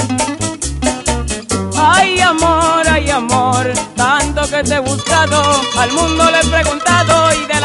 Ay amor, tanto que te he buscado, al mundo le he preguntado y de